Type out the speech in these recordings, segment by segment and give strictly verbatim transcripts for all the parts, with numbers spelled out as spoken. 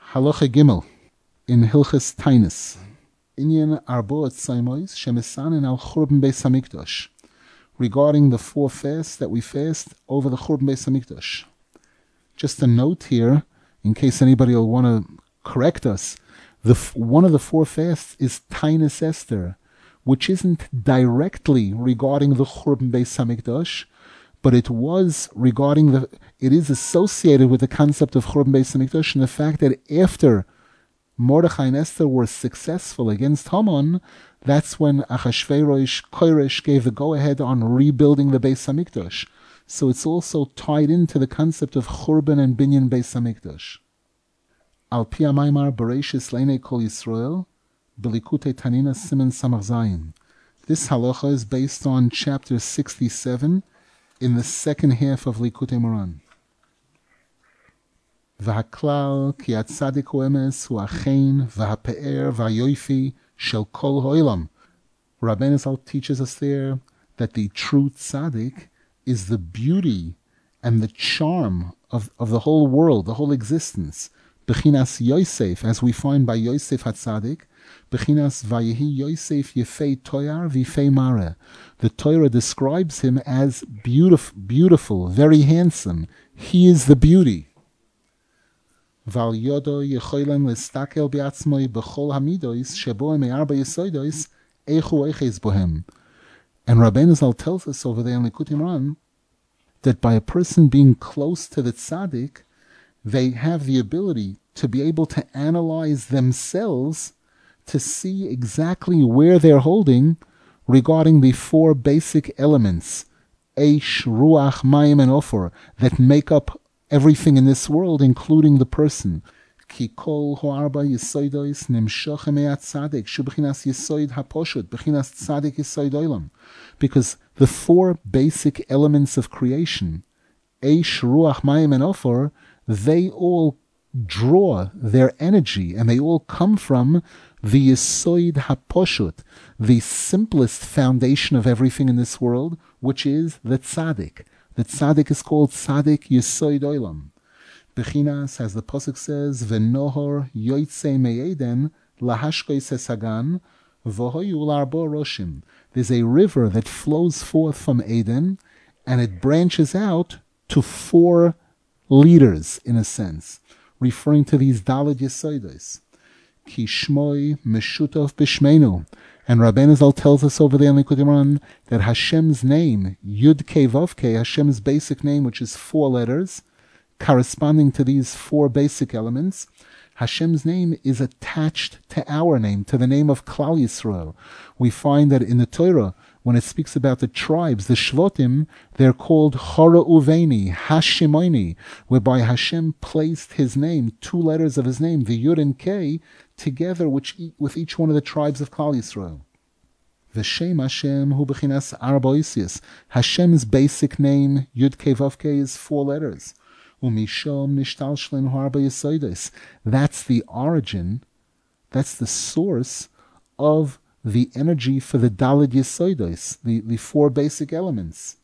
Halacha Gimel in Hilchas Tainus. Inyan Arboat Saimois Shemisanin al Churban Beis Hamikdash. Regarding the four fasts that we fast over the Churban Beis Hamikdash. Just a note here, in case anybody will want to correct us, the one of the four fasts is Tainus Esther, which isn't directly regarding the Churban Beis Hamikdash, but it was regarding the, it is associated with the concept of Churban Beis Hamikdash and the fact that after Mordechai and Esther were successful against Haman, that's when Achashverosh Koresh gave the go-ahead on rebuilding the Beis Hamikdash. So it's also tied into the concept of Churban and Binyan Beis Hamikdash. Al Pi HaMaimar Bereishis Leinei Kol Yisrael Belikutei Tanina Siman Samach Zayin. This halacha is based on chapter sixty-seven in the second half of Likutei Moran. V'haklal ki atzadik hu emes hu achein v'hape'er v'hayoifi shel kol ha'olam. Rabbeinu Zal teaches us there that the true tzaddik is the beauty and the charm of, of the whole world, the whole existence. Bechinas Yosef, as we find by Yosef HaTzadik, Bechinas Vayehi Yosef Yefei Toyar V'Yefei Mare. The Torah describes him as beautiful, beautiful, very handsome. He is the beauty. Val yodo yechoylem lestakel biatzmoi b'chol hamidois shebo me'arba yesoidois eichu eiches bohem. And Rabbeinu Zal tells us over there in Likutei Moran that by a person being close to the tzaddik, they have the ability to be able to analyze themselves to see exactly where they're holding regarding the four basic elements, Eish, Ruach, Mayim, and Ofor, that make up everything in this world, including the person. Ki kol ho'arba yisoidois nimshochem me'at tzaddik shu b'chinas yisoid haposhut b'chinas tzaddik yisoid olam. Because the four basic elements of creation, Eish, Ruach, Mayim, and Ofor, they all draw their energy and they all come from the yisoid haposhut, the simplest foundation of everything in this world, which is the tzaddik. The tzaddik is called tzaddik yisoid olam. Bechinas, as the pasuk says, v'nohor yoytze me'eden lahashkois esagan v'hoyu l'arbo roshim. There's a river that flows forth from Eden, and it branches out to four leaders, in a sense, referring to these daled yisoidos. Ki shmoi meshutov b'shmeinu. And Rabbeinu Zal tells us over there in Likutei Moran that Hashem's name, Yud Kei Vav Kei, Hashem's basic name, which is four letters, corresponding to these four basic elements, Hashem's name is attached to our name, to the name of Klal Yisrael. We find that in the Torah, when it speaks about the tribes, the Shvotim, they're called Chora Uveni, Hashimoini, whereby Hashem placed his name, two letters of his name, the Yud and Kei, together which, with each one of the tribes of Klal Yisrael. V'shem Hashem hu b'chinas arba oisius. Hashem's basic name, Yud Kei Vav Kei, is four letters. Umishom nishtal shlen hu arba yisoidos. That's the origin, that's the source of the energy for the daled yisoidos, the, the four basic elements.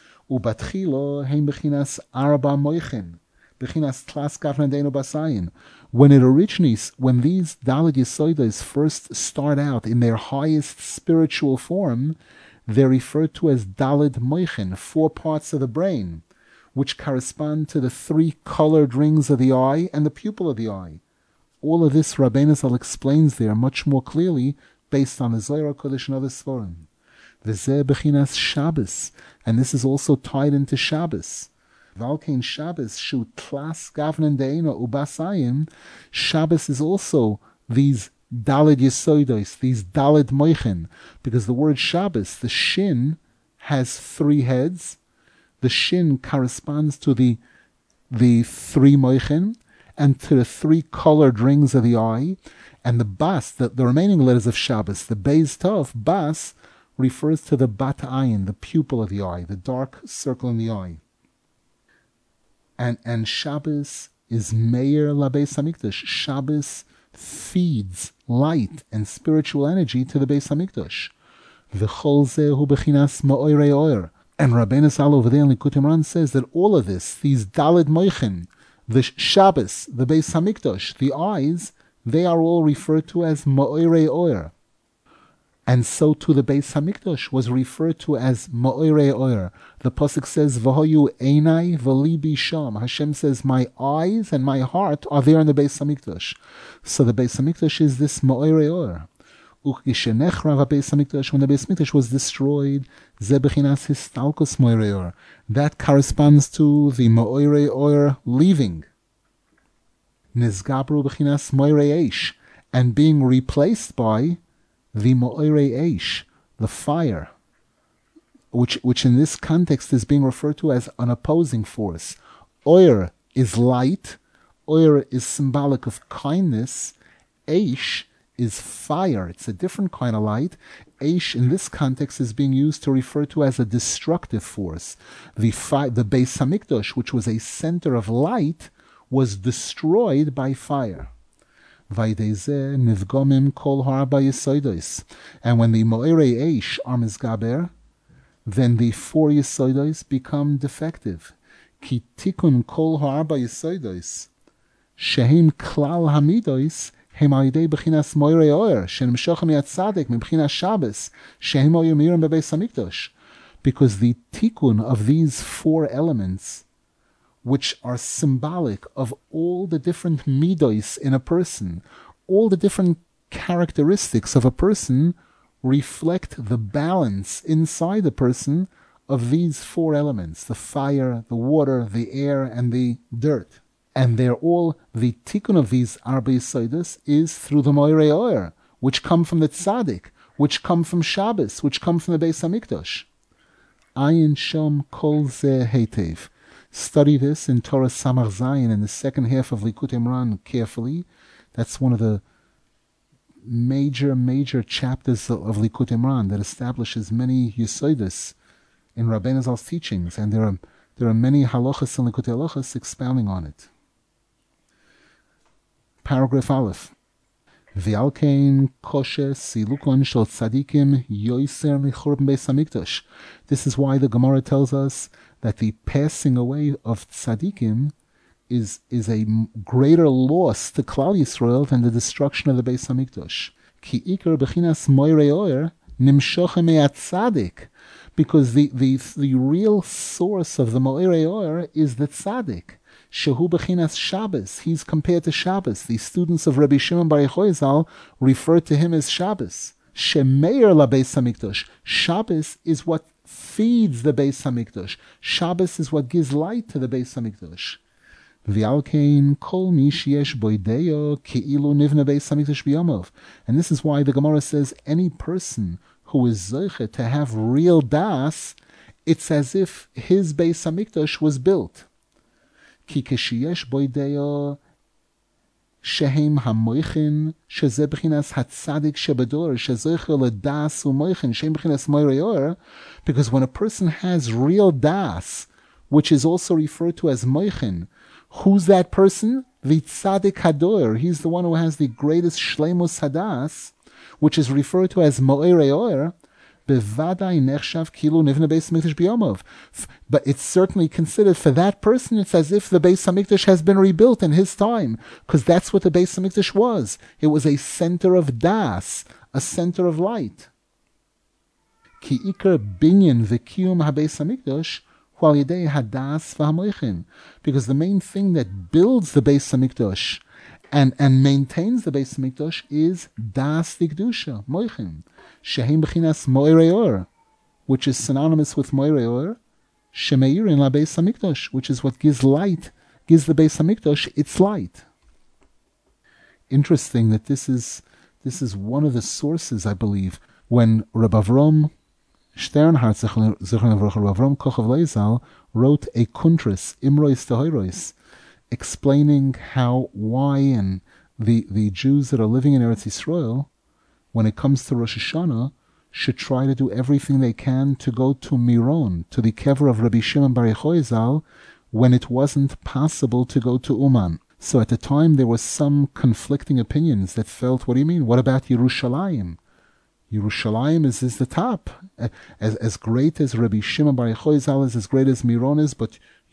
Ubatchilo heim b'chinas arba moichin, b'chinas tlas gavnadenu basayin. When it originates, when these daled yisoidos first start out in their highest spiritual form, they're referred to as daled moichin, four parts of the brain, which correspond to the three colored rings of the eye and the pupil of the eye. All of this Rabbeinu Zal explains there much more clearly based on the Zohar HaKodesh and other Sforim. V'zeh b'chinas Shabbos, and this is also tied into Shabbos. Valkein Shabbos shu tlas gavnen deina ubasayim. Shabbos is also these daled yisoidos, these daled moichin, because the word Shabbos, the shin, has three heads. The shin corresponds to the the three moichin and to the three colored rings of the eye, and the bas, the, the remaining letters of Shabbos, the beis tov, bas, refers to the bat ayin, the pupil of the eye, the dark circle in the eye. And and Shabbos is Meir La Beis Hamikdash. Shabbos feeds light and spiritual energy to the Beis Hamikdash. V'chol zeh hu b'chinas ma'orei oir. And Rabbeinu Zal over there in Likutei Moran says that all of this, these daled moichin, The Shabbos, the Beis Hamikdash, the eyes, they are all referred to as Ma'orei Oyer. And so too the Beis Hamikdash was referred to as Ma'orei Oyer. The Pasuk says, V'hoyu einai v'libi sham. Hashem says, my eyes and my heart are there in the Beis Hamikdash. So the Beis Hamikdash is this Ma'orei Oyer. Ukishenechra v'Beis Hamikdash, when the Beis Hamikdash was destroyed, ze bechinas histalkus Ma'orei Oyer. That corresponds to the Ma'orei Oyer leaving. Nizgabru bechinas Ma'orei Eish, and being replaced by the Ma'orei Eish, the fire, which which in this context is being referred to as an opposing force. Oyer is light, Oyer is symbolic of kindness, Eish is fire. It's a different kind of light. Eish in this context is being used to refer to as a destructive force. The, fi- the Beis Hamikdash, which was a center of light, was destroyed by fire. And when the Ma'orei Eish are mizgaber, then the four Yesodos become defective. Ki tikun kol ha'arba Yesodos, shehem klal hamidos, hem al-yidei b'chinas Ma'orei Oyer, shenimshochem yad tzaddik m'bchinas Shabbos, shehem oyer mirim bebeis hamikdash. Because the tikkun of these four elements, which are symbolic of all the different midos in a person, all the different characteristics of a person, reflect the balance inside the person of these four elements, the fire, the water, the air, and the dirt. And they're all, the tikkun of these Arba Yesodus is through the Ma'orei Oyer, which come from the Tzaddik, which come from Shabbos, which come from the Beis Hamikdash. Ayin Shom Kol Zeh Heitev. Study this in Torah Samach Zayin in the second half of Likutei Moharan carefully. That's one of the major, major chapters of Likutei Moharan that establishes many Yesodus in Rabbeinu Zal's teachings, and there are there are many halachas and Likutei halachas expounding on it. Paragraph Aleph. V'alkein kosher silukon shel tzadikim yoiser michurban beis hamikdash. This is why the Gemara tells us that the passing away of tzadikim is is a greater loss to Klal Yisrael than the destruction of the Beis Hamikdash. Ki ikar bechinas Ma'orei Oyer nimshochem me'at tzadik, because the, the the real source of the Ma'orei Oyer is the tzaddik. Shehu bechinas Shabbos. He's compared to Shabbos. The students of Rabbi Shimon Bar Yochai Zal refer to him as Shabbos. Shemeir la Beis Hamikdash. Shabbos is what feeds the Beis Hamikdash. Shabbos is what gives light to the Beis Hamikdash. V'alkein kol mi sheyesh boideyo ki'ilu nivna Beis Hamikdash b'yomov. And this is why the Gemara says any person who is zoche to have real das, it's as if his Beis Hamikdash was built. Ki kesheyesh boideyo shehem hamoichin sheze b'chinas hatzadik shebedor shezoche ledas umoichin shem b'chinas Ma'orei Oyer. Because when a person has real das, which is also referred to as moichin, who's that person? The tzaddik hador. He's the one who has the greatest shleimus hadas, which is referred to as Ma'orei Oyer. Bevadai nechshav kilu nivna Beis Hamikdash b'yomov. But it's certainly considered for that person, it's as if the Beis Hamikdash has been rebuilt in his time, because that's what the Beis Hamikdash was. It was a center of das, a center of light. Ki ikar binyan v'kiyum haBeis Hamikdash hu'al yedei hadas v'hamoichin. Because the main thing that builds the Beis Hamikdash and, and maintains the Beis Hamikdash is das v'kedusha, moichin. Shehem b'chinas Ma'orei Oyer, which is synonymous with Ma'orei Oyer, Shemeirin la Beis Hamikdash, which is what gives light, gives the Beis Hamikdash its light. Interesting that this is this is one of the sources, I believe, when Rabbi Avram Sternhardt, Zichron Avram Rabbi Avram Kochav Leizal, wrote a kuntris, Imrois Tehoros, explaining how, why, and the, the Jews that are living in Eretz Yisrael, when it comes to Rosh Hashanah, should try to do everything they can to go to Miron, to the kever of Rabbi Shimon Bar Yochai Zal, when it wasn't possible to go to Uman. So at the time there was some conflicting opinions that felt, what do you mean? What about Yerushalayim? Yerushalayim is, is the top. As, as great as Rabbi Shimon Bar Yochai Zal is, as great as Miron is, but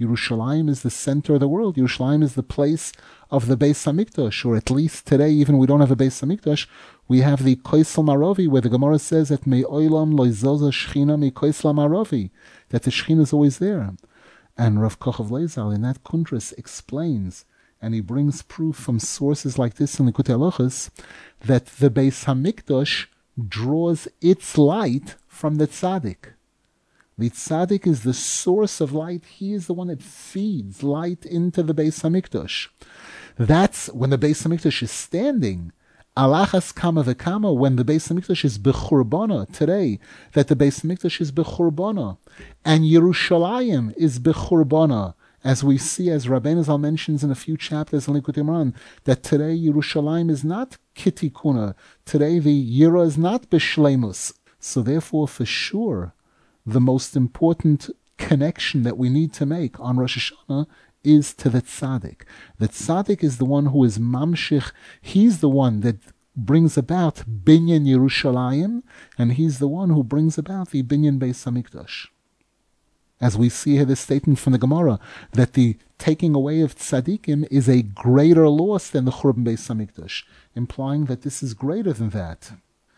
Yerushalayim is the center of the world. Yerushalayim is the place of the Beis Hamikdash, or at least today, even we don't have a Beis Hamikdash, we have the Koisel Maravi, where the Gemara says that Me'olam loizoza shchina mi Koisel Maravi, that the Shechina is always there. And Rav Kochav Leizal in that Kundris explains, and he brings proof from sources like this in the Likutei Halachos, that the Beis Hamikdash draws its light from the tzaddik. The tzaddik is the source of light. He is the one that feeds light into the Beis Hamikdash. That's when the Beis Hamikdash is standing. Alachas kama v'kama, when the Beis Hamikdash is bechurbana today, that the Beis Hamikdash is bechurbana, and Yerushalayim is bechurbana, as we see, as Rabbeinu Zal mentions in a few chapters in Likutei Moharan, that today Yerushalayim is not kitikuna. Today the Yira is not b'shleimus. So therefore, for sure, the most important connection that we need to make on Rosh Hashanah is to the tzaddik. The tzaddik is the one who is mamshich. He's the one that brings about binyan Yerushalayim, and he's the one who brings about the binyan Beis Hamikdash. As we see here, this statement from the Gemara, that the taking away of tzaddikim is a greater loss than the Churban Beis Hamikdash, implying that this is greater than that.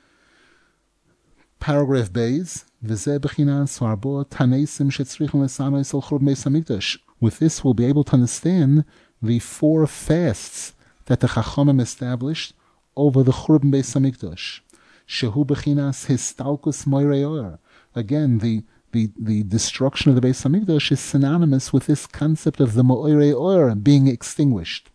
Paragraph Beis, V'zeh b'chinas harbo taneisim shetzrichim lesanos al Churban Beis Hamikdash. With this, we'll be able to understand the four fasts that the Chachamim established over the Churban Beis Hamikdash. Shehu b'chinas histalkus moirei oyer. Again, the The, the destruction of the Beis Hamikdash is synonymous with this concept of the Mo'irei Oyer being extinguished.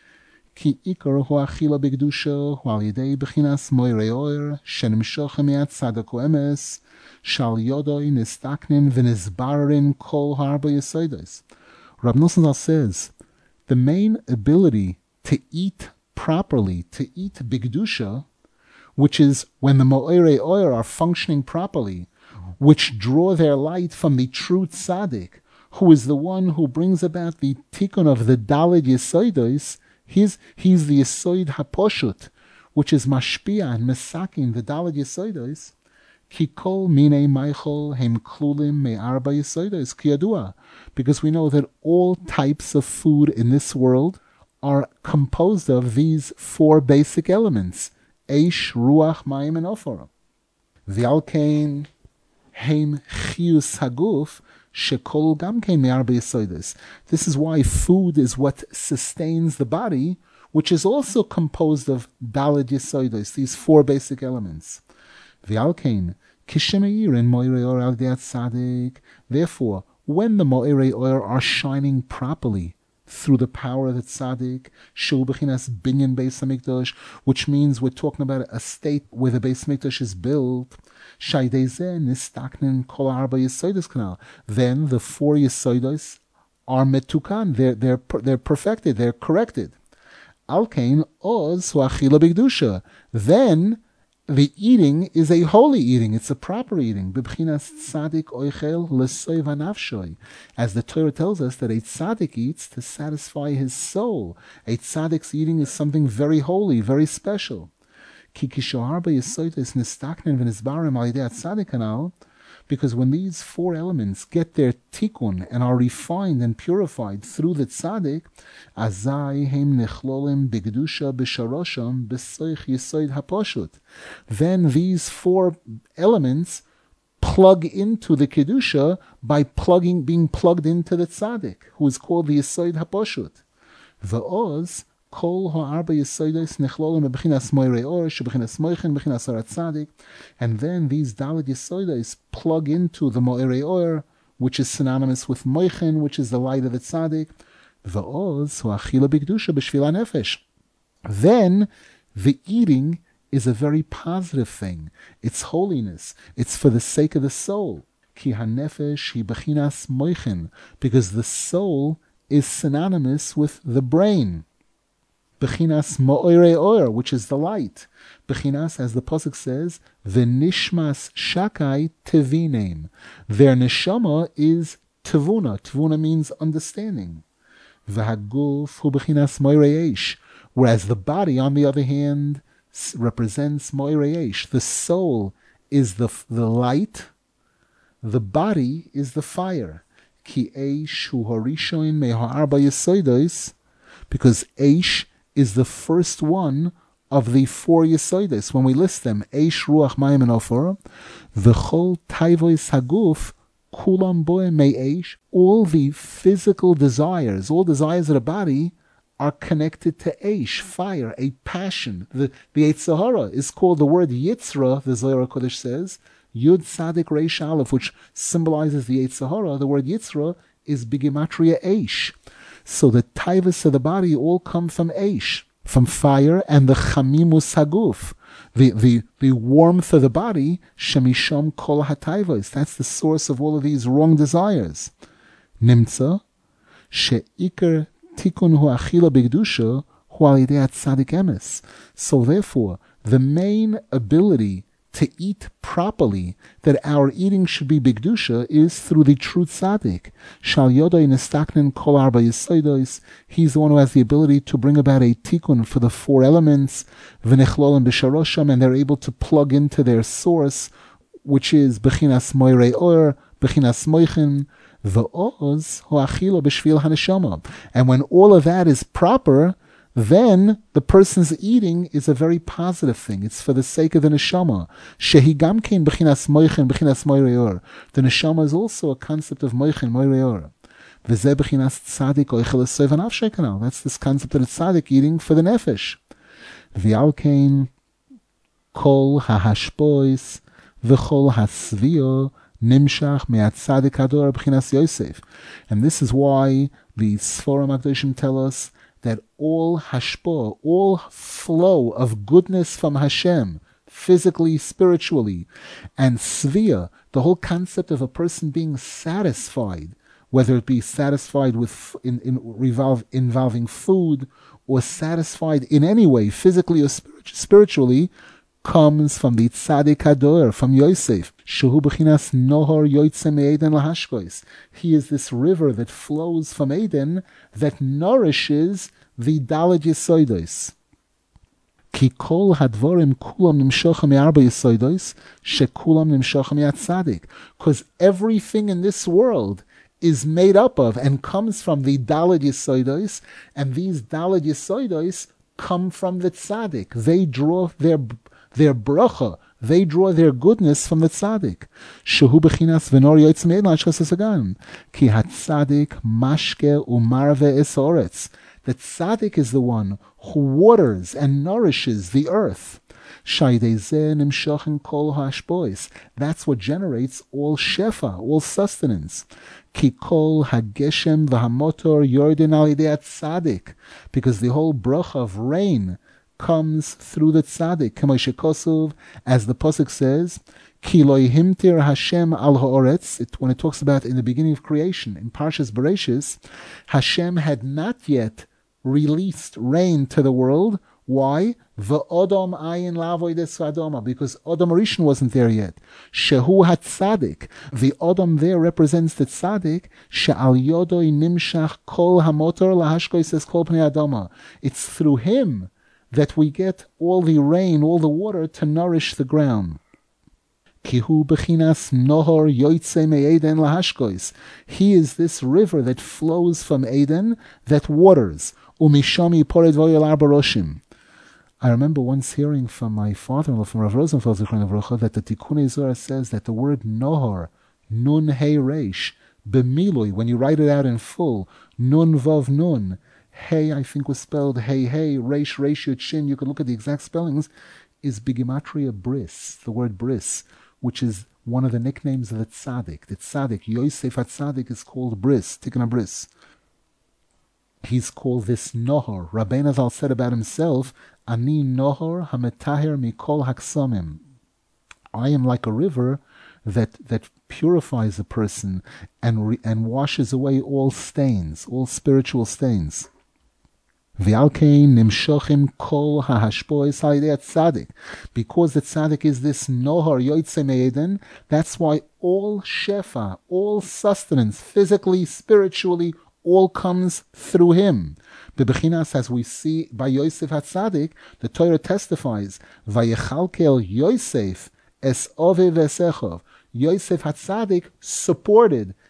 Ki ikar hu achila b'kedusha hu al yedei b'chinas Mo'irei Oyer shenimshoch mi'at tzadok u'emes shal yodoi nistaknin v'nizbarerin kol harba yesodos. Rab Nosson Zal says, the main ability to eat properly, to eat b'kedusha, which is when the Mo'irei Oyer are functioning properly, which draw their light from the true tzaddik, who is the one who brings about the tikkun of the Daled Yesodos. He's, he's the Yesoid HaPoshut, which is mashpia and mesakin, the Daled Yesodos. Ki kol minei meichol hem klulim me'arba Yesodos kiyadua. Because we know that all types of food in this world are composed of these four basic elements: Eish, Ruach, Mayim, and Ofor. V'alkein Heim chiyus haguf shekol gamkein me'arba yesodos. This is why food is what sustains the body, which is also composed of daled yesodos, these four basic elements. V'alkein kishemeir in moirei or al deat tzaddik. Therefore, when the moirei oyer are shining properly through the power of the tzaddik, shu b'chinas binyan Beis Hamikdash, which means we're talking about a state where the Beis Hamikdash is built. Shaydeze nistaknin kol arba yesodos kanal. Then the four yesodos are metukan. They're they're they're perfected. They're corrected. Alkein oz hu achila b'kedusha. Then the eating is a holy eating. It's a proper eating. B'chinas tzadik oichel l'soy v'nafshoy. As the Torah tells us that a tzadik eats to satisfy his soul. A tzadik's eating is something very holy, very special. Because when these four elements get their tikkun and are refined and purified through the tzaddik, then these four elements plug into the kedusha by plugging, being plugged into the tzaddik, who is called the Yesod HaPoshut. V'oz Kol ha'arba yesodos nechlolim b'chinas moirei or sheb'chinas moichen b'chinas arat tzadik, and then these daled yesodos plug into the moirei or, which is synonymous with moichen, which is the light of the tzadik. V'oz hu achila b'kedusha b'shvila nefesh. Then the eating is a very positive thing. It's holiness. It's for the sake of the soul. Ki hanefesh hi b'chinas moichen, because the soul is synonymous with the brain. Bechinas mo'irei oyer, which is the light. Bechinas, as the pasuk says, v'nishmas shakai tevinem. Their neshama is tevuna. Tevuna means understanding. V'haguf hu bechinas mo'irei eish. Whereas the body, on the other hand, represents mo'irei eish. The soul is the the light. The body is the fire. Ki Eish hu horishoin me ha'arba yesoidos, because Eish is the first one of the four yesoidos. When we list them, Eish, Ruach, Mayim, and Ofor, v'chol taivois haguf, kulam boe me Eish, all the physical desires, all desires of the body are connected to Eish, fire, a passion. The, the Yetzer Hara is called the word Yitzra, the Zohar Kodesh says, Yud Tzadik Reish Aleph, which symbolizes the Yetzer Hara. The word Yitzra is Bigimatria Eish. So the taivas of the body all come from Eish, from fire, and the Chamimus Haguf, the, the, the warmth of the body, Shemisham Kol HaTaivos. That's the source of all of these wrong desires. Nimtza, She'ikar Tikun hu achila b'kedusha hu al yedei tzadik emes. So therefore, the main ability to eat properly, that our eating should be b'kedusha, is through the true tzaddik. Shal yodai nestaknen kol arba yisodos. He's the one who has the ability to bring about a tikkun for the four elements, v'nechlolim b'sharosham, and they're able to plug into their source, which is bechinas moirei or, bechinas moichin, V'oz ho'achila b'shvil haneshama. And when all of that is proper, then the person's eating is a very positive thing. It's for the sake of the neshama. Shehi gamkein b'chinas moichin b'chinas moireor. The neshama is also a concept of moichin, moireor. V'zeh b'chinas tzadik oichel esoy v'nafshei kanal. That's this concept of the tzadik eating for the nefesh. V'alkein kol ha'hashpois v'chol ha'svio Nimshach me'atzadik hador b'chinas Yosef. And this is why the Sforim HaKadoshim tell us that all hashpah, all flow of goodness from Hashem, physically, spiritually, and svia, the whole concept of a person being satisfied, whether it be satisfied with in, in revolve, involving food, or satisfied in any way, physically or spiritually, comes from the Tzadik Hador, from Yosef. Shehu b'chinas nohor yoytze me'eden lahashkois. He is this river that flows from Eden that nourishes the Daled Yesoidos. Ki kol hadvorim kulam nimshochem me'arba Yesoidos, shekulam nimshochem me'atzadik. Because everything in this world is made up of and comes from the Daled Yesoidos, and these Daled Yesoidos come from the Tzadik. They draw their their bracha, they draw their goodness from the tzaddik. Shehu b'chinas v'nor yoytz me'ed la'ashkas hasagan. Ki ha-tzaddik mashke u'marve es haaretz. The tzaddik is the one who waters and nourishes the earth. Shaydei zeh nimshochin kol ha'ashpois. That's what generates all shefa, all sustenance. Ki kol hageshem v'hamotor yorden al yidei tzaddik. Because the whole bracha of rain comes through the tzaddik, K'moshe Kosov, as the pasuk says, Ki lo yihimtir Hashem al ha'oretz. When it talks about in the beginning of creation, in Parshas Bereshis, Hashem had not yet released rain to the world. Why? V'odom ayin lavoy des v'adoma, because Odom Rishon wasn't there yet. Shehu ha-tzaddik. The Odom there represents the tzaddik. She'al yodoi nimshach kol hamotor lahashkoi says kol pnei adoma. It's through him that we get all the rain, all the water to nourish the ground. Kihu bechinas nohor yoytze me'eden lahashkois. He is this river that flows from Eden that waters. Umishami pored voyel arba roshim. I remember once hearing from my father-in-law, from Rav Rosenfeld, that the Tikkunei Zohar says that the word nohor, nun hey reish, b'milui, when you write it out in full, nun vav nun, hey, I think was spelled hey, hey, reish, reish, yud, shin. You can look at the exact spellings. Is bigimatria bris, the word bris, which is one of the nicknames of the tzaddik. The tzaddik, Yosef HaTzaddik, is called bris, tikkun bris. He's called this nohor. Rabbeinu Zal said about himself, Ani nohor hametaher mikol haksamim. I am like a river that that purifies a person and re, and washes away all stains, all spiritual stains. V'alkein nimshochim kol hahashpois ha'idei tzaddik. Because the tzaddik is this nohor yoytze me'eden, that's why all shefa, all sustenance, physically, spiritually, all comes through him. Bebechinas, as we see by Yosef HaTzaddik, the Torah testifies, Vayechalkel Yosef es ove v'esechov. Yosef HaTzaddik supported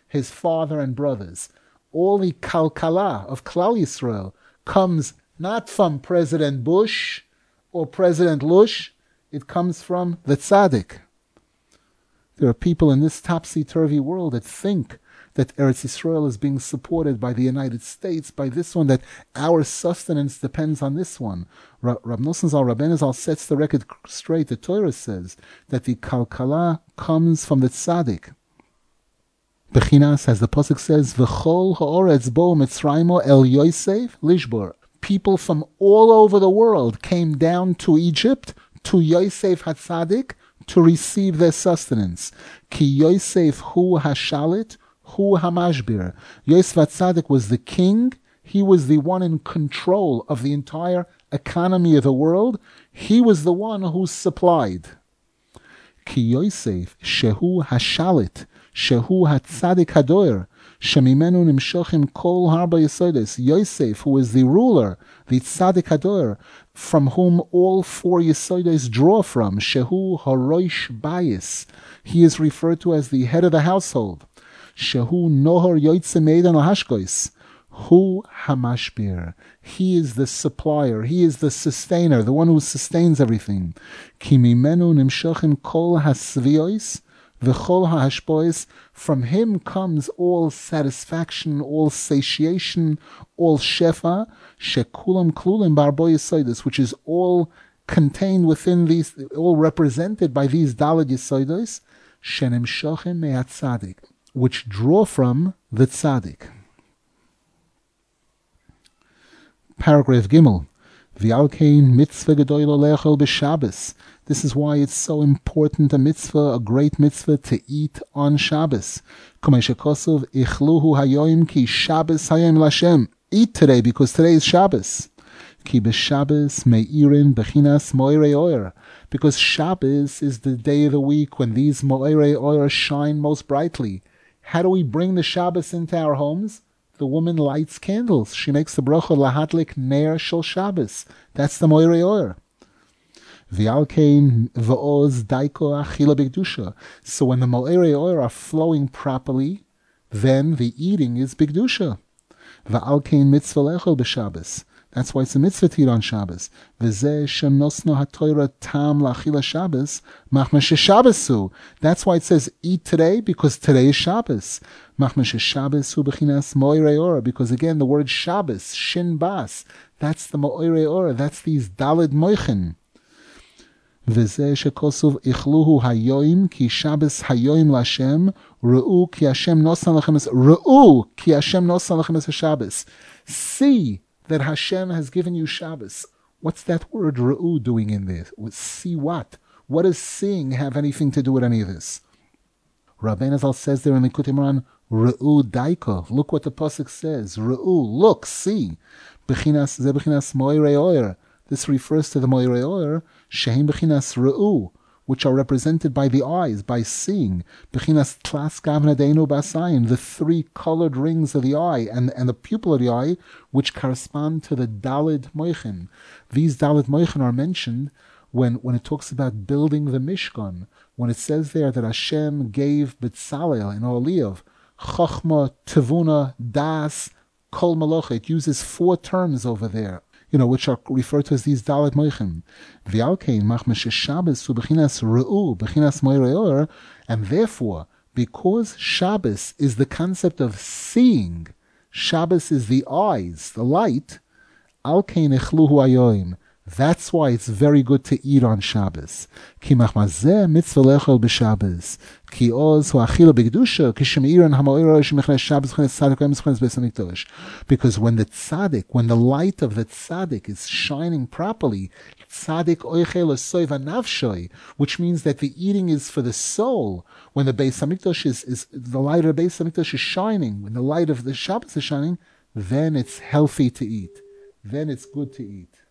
his father and brothers. All the kalkala of Klal Yisrael comes not from President Bush or President Lush, it comes from the tzaddik. There are people in this topsy-turvy world that think that Eretz Yisrael is being supported by the United States, by this one, that our sustenance depends on this one. Ra- Rab Nosson Zal Rabbeinu Zal sets the record straight. The Torah says that the kalkala comes from the tzaddik. Bechinas, as the pasuk says, V'chol ha'oretz bo Mitzraymo el Yosef lishbor. People from all over the world came down to Egypt, to Yosef HaTzadik, to receive their sustenance. Ki Yosef hu hashalit, hu hamashbir. Yosef HaTzadik was the king. He was the one in control of the entire economy of the world. He was the one who supplied. Ki Yosef shehu hashalit, shehu hatzadik hadoyer, shemimenu nimshochim kol harba yisodes. Yosef, who is the ruler, the tzadik hadoyer, from whom all four yisodes draw from, shehu haroish bayis. He is referred to as the head of the household. Shehu nohor yoitze meidan lahashkois. Hu hamashbir. He is the supplier. He is the sustainer, the one who sustains everything. Ki mimenu nimshochim kol hasviois v'chol ha'hashpois. From him comes all satisfaction, all satiation, all shefa. Shekulam klulim barbo yisodos, which is all contained within these, all represented by these daled yisodos. Shenimshochim me'at tzadik, which draw from the tzaddik. Paragraph Gimel. V'alkein mitzvah gedoylo lechol b'Shabbos. This is why it's so important, a mitzvah, a great mitzvah, to eat on Shabbos. Kamei shekosov ichluhu hayoim ki Shabbos hayom l'Hashem. Eat today because today is Shabbos. Ki b'Shabbos meirin bechinas moirei oyer. Because Shabbos is the day of the week when these moirei oyer shine most brightly. How do we bring the Shabbos into our homes? The woman lights candles. She makes the bracha lahadlik ner shel Shabbos. That's the moirei oyer. V'alkein v'oz daiko achila b'kedusha. So when the moirei oyer are flowing properly, then the eating is b'kedusha. V'alkein mitzvah lechol b'Shabbos. That's why it's a mitzvah to eat on Shabbos. V'zeh shenosno ha'toira tam la'achila Shabbos machma sheShabbosu. That's why it says eat today, because today is Shabbos. Machma sheShabbos hu b'chinas moirei ora. Because again, the word Shabbos, shin bas, that's the moirei ora. That's these daled moichin. V'zeh shekosov ichluhu hayoim ki Shabbos hayoim l'Hashem re'u ki Hashem nosan lachem es re'u ki Hashem nosan lachem es Shabbos. See that Hashem has given you Shabbos. What's that word re'u doing in there? See what? What does seeing have anything to do with any of this? Rabbeinu Zal says there in the Likutei Moharan, re'u daiko. Look what the pasuk says. Re'u, look, see. Bechinas ze bechinas moirei oyer. This refers to the moirei oyer, shehem bechinas re'u, which are represented by the eyes, by seeing. Bechinas tlas gavnadeinu basayin, the three colored rings of the eye, and, and the pupil of the eye, which correspond to the daled moichin. These daled moichin are mentioned when, when it talks about building the Mishkan, when it says there that Hashem gave B'Tzalel in Oholiv, Chochma, Tevuna, Das, Kol Malocha. It uses four terms over there, you know, which are referred to as these Dalet Moichin. V'alkein machma sheShabbos hu b'chinas re'u, b'chinas moirei oyer, and therefore, because Shabbos is the concept of seeing, Shabbos is the eyes, the light, alkein echluhu ayoim. That's why it's very good to eat on Shabbos. Ki machmazeh mitzvah lechol b'Shabbos. Ki oz hu achila b'kedusha, ki shemeiran hamoira shemechnes Shabbos chnes tzadik oim chnes beis hamikdash. Because when the tzaddik, when the light of the tzaddik is shining properly, tzaddik oichel soiv anavshoi, which means that the eating is for the soul. When the beis hamikdash is, is the light of the beis hamikdash is shining, when the light of the Shabbos is shining, then it's healthy to eat. Then it's good to eat.